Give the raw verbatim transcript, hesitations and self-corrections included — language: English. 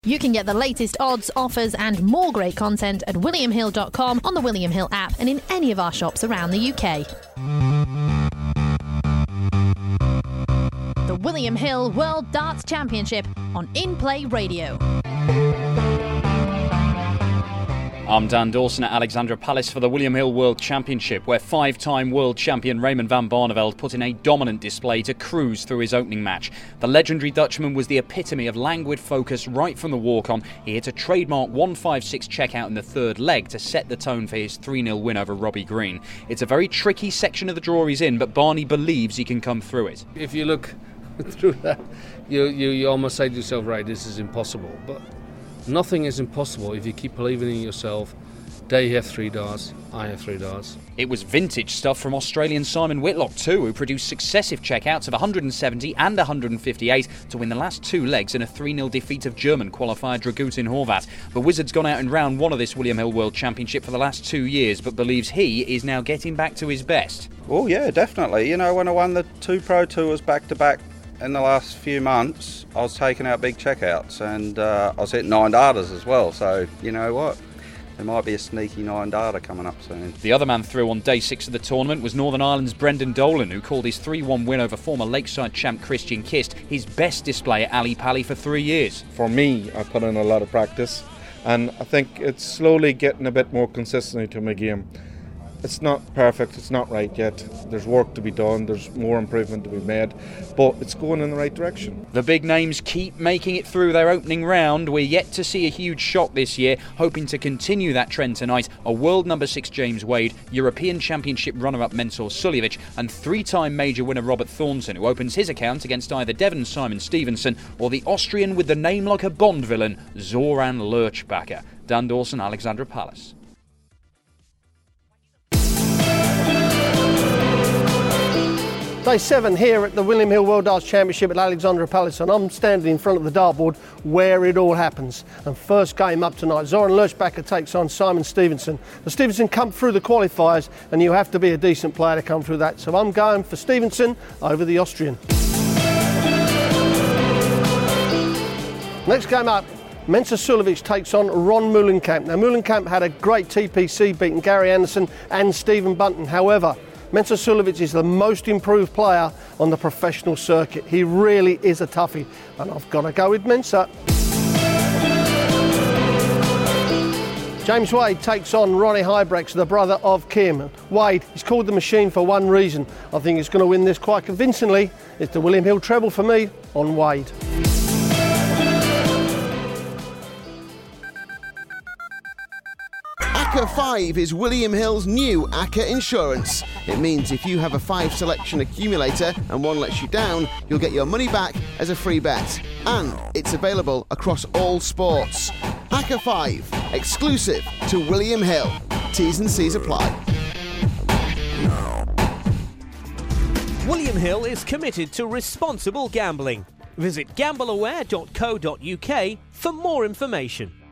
You can get the latest odds, offers and more great content at william hill dot com, on the William Hill app and in any of our shops around the U K. The William Hill World Darts Championship on In Play Radio. I'm Dan Dawson at Alexandra Palace for the William Hill World Championship, where five-time world champion Raymond van Barneveld put in a dominant display to cruise through his opening match. The legendary Dutchman was the epitome of languid focus right from the walk-on. He hit a trademark one five six checkout in the third leg to set the tone for his three nil win over Robbie Green. It's a very tricky section of the draw he's in, but Barney believes he can come through it. If you look through that, you, you, you almost say to yourself, right, this is impossible. But nothing is impossible if you keep believing in yourself. They have three darts, I have three darts. It was vintage stuff from Australian Simon Whitlock too, who produced successive checkouts of one hundred seventy and one hundred fifty-eight to win the last two legs in a three nil defeat of German qualifier Dragutin Horvat. The Wizard's gone out in round one of this William Hill World Championship for the last two years, but believes he is now getting back to his best. Oh yeah, definitely. You know, when I won the two Pro Tours back-to-back in the last few months, I was taking out big checkouts, and uh, I was hitting nine darters as well, so you know what? There might be a sneaky nine darter coming up soon. The other man through on day six of the tournament was Northern Ireland's Brendan Dolan, who called his three one win over former Lakeside champ Christian Kist his best display at Ali Pali for three years. For me, I put in a lot of practice, and I think it's slowly getting a bit more consistency to my game. It's not perfect, it's not right yet. There's work to be done, there's more improvement to be made, but it's going in the right direction. The big names keep making it through their opening round. We're yet to see a huge shock this year, hoping to continue that trend tonight. A world number six James Wade, European Championship runner-up Mensur Suljovic, and three-time major winner Robert Thornton, who opens his account against either Devon Simon Stevenson or the Austrian with the name like a Bond villain, Zoran Lurchbacher. Dan Dawson, Alexandra Palace. Day seven here at the William Hill World Darts Championship at Alexandra Palace, and I'm standing in front of the dartboard where it all happens. And first game up tonight, Zoran Lurchbacher takes on Simon Stevenson. The Stevenson come through the qualifiers, and you have to be a decent player to come through that. So I'm going for Stevenson over the Austrian. Next game up, Mensur Suljovic takes on Ron Meulenkamp. Now Meulenkamp had a great T P C beating Gary Anderson and Stephen Bunton. However, Mensur Suljovic is the most improved player on the professional circuit. He really is a toughie, and I've got to go with Mensur. James Wade takes on Ronnie Huybrechts, the brother of Kim. Wade is called the Machine for one reason. I think he's going to win this quite convincingly. It's the William Hill treble for me on Wade. A C A five is William Hill's new A C A insurance. It means if you have a five selection accumulator and one lets you down, you'll get your money back as a free bet. And it's available across all sports. A C A five, exclusive to William Hill. T's and C's apply. William Hill is committed to responsible gambling. Visit gamble aware dot co dot uk for more information.